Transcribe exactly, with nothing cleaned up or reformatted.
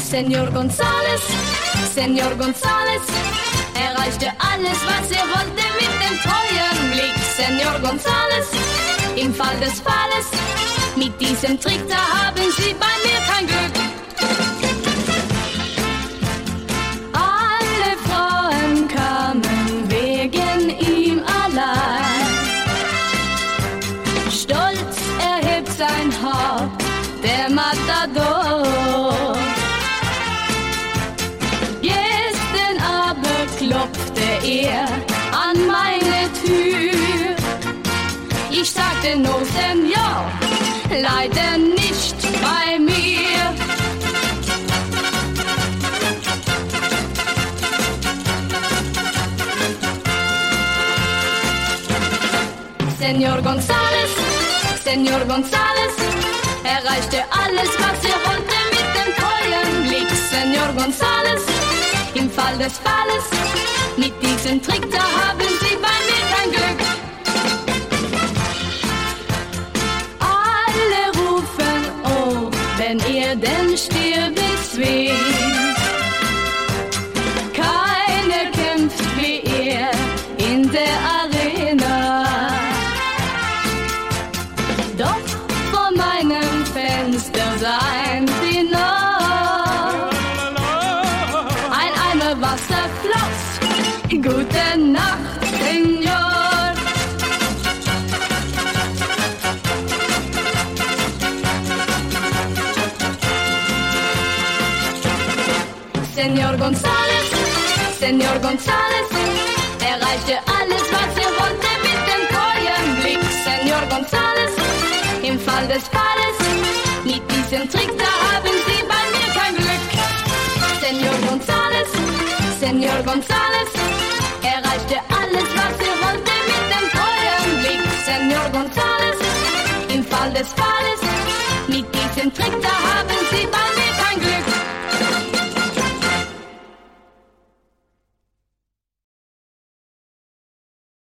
Senor González, Senor González erreichte alles, was er wollte mit dem treuen Blick. Senor González, im Fall des Falles, mit diesem Trick, da haben Sie bei mir kein Glück. Alle Frauen kamen wegen ihm allein. Stolz erhebt sein Haupt der Matador. Gestern aber klopfte er an meine Tür. Ich sagte, no, Senor, leider nicht bei mir. Senor González, Senor González erreichte alles, was er wollte mit dem treuen Blick. Senor González, im Fall des Falles, mit diesem Trick, da haben Sie bei mir kein Glück. Alle rufen, oh, wenn er denn stirbt, ist weh. Keiner kämpft wie er in der Arena. Doch vor meinem Fenster sein Sie noch. Ein Eimer Wasser floss. Gute Nacht, Senor. Senor González, Senor González erreichte alles, was er wollte mit dem treuen Blick. Senor González, im Fall des Falles, mit diesem Trick, da haben Sie bei mir kein Glück. Senor González, Senor González erreichte alles, was er wollte mit dem treuen Blick. Senor González, im Fall des Falles, mit diesem Trick, da haben Sie bei